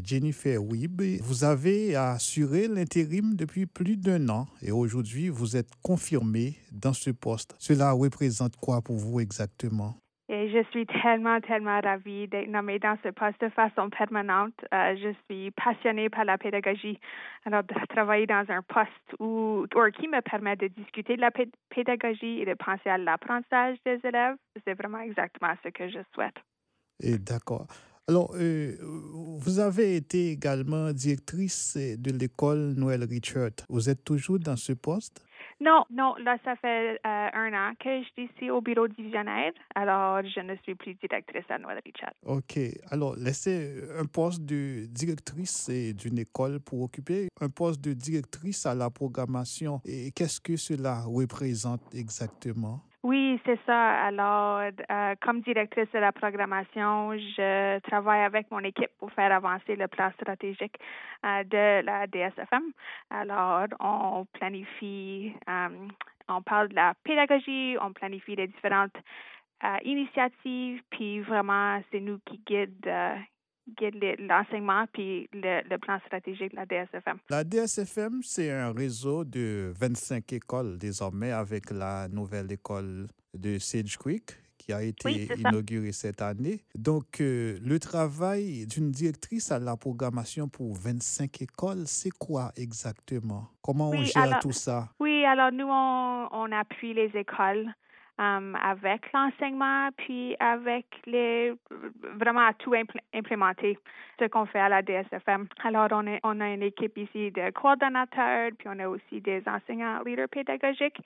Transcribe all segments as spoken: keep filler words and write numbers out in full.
Jennifer Wibb. Vous avez assuré l'intérim depuis plus d'un an et aujourd'hui, vous êtes confirmée dans ce poste. Cela représente quoi pour vous exactement? Et je suis tellement, tellement ravie d'être nommée dans ce poste de façon permanente. Euh, je suis passionnée par la pédagogie. Alors, de travailler dans un poste où, ou qui me permet de discuter de la pé- pédagogie et de penser à l'apprentissage des élèves, c'est vraiment exactement ce que je souhaite. Et d'accord. Alors, euh, vous avez été également directrice de l'école Noël Richard. Vous êtes toujours dans ce poste? Non, non, là, ça fait euh, un an que je suis ici au bureau divisionnaire. Alors, je ne suis plus directrice à Noël Richard. OK. Alors, laissez un poste de directrice euh, d'une école pour occuper un poste de directrice à la programmation. Et qu'est-ce que cela représente exactement? Oui, c'est ça. Alors, euh, comme directrice de la programmation, je travaille avec mon équipe pour faire avancer le plan stratégique euh, de la D S F M. Alors, on planifie, euh, on parle de la pédagogie, on planifie les différentes euh, initiatives, puis vraiment, c'est nous qui guide, euh, guide les- l'enseignement puis le, le plan stratégique de la D S F M. La D S F M, c'est un réseau de vingt-cinq écoles désormais avec la nouvelle école de Sage Creek qui a Oui, été c'est ça. inaugurée cette année. Donc, euh, le travail d'une directrice à la programmation pour vingt-cinq écoles, c'est quoi exactement? Comment on Oui, gère alors, tout ça? oui, alors nous, on, on appuie les écoles um, avec l'enseignement, puis avec les, vraiment à tout impl- implémenter ce qu'on fait à la D S F M. Alors, on, est, on a une équipe ici de coordonnateurs, puis on a aussi des enseignants leaders pédagogiques.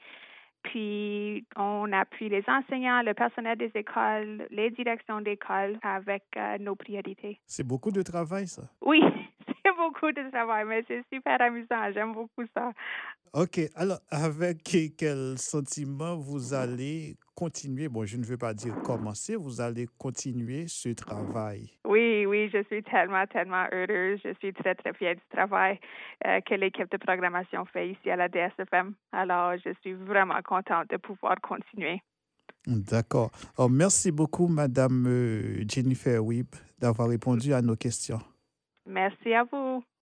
Puis, on appuie les enseignants, le personnel des écoles, les directions d'école avec euh, nos priorités. C'est beaucoup de travail, ça. Oui, c'est beaucoup de travail, mais c'est super amusant. J'aime beaucoup ça. OK. Alors, avec quel sentiment vous allez continuer, bon, je ne veux pas dire commencer, vous allez continuer ce travail? Oui, oui, je suis tellement, tellement heureuse. Je suis très, très fière du travail euh, que l'équipe de programmation fait ici à la D S F M. Alors, je suis vraiment contente de pouvoir continuer. D'accord. Alors, merci beaucoup, Madame euh, Jennifer Wibb, d'avoir répondu à nos questions. Merci à vous.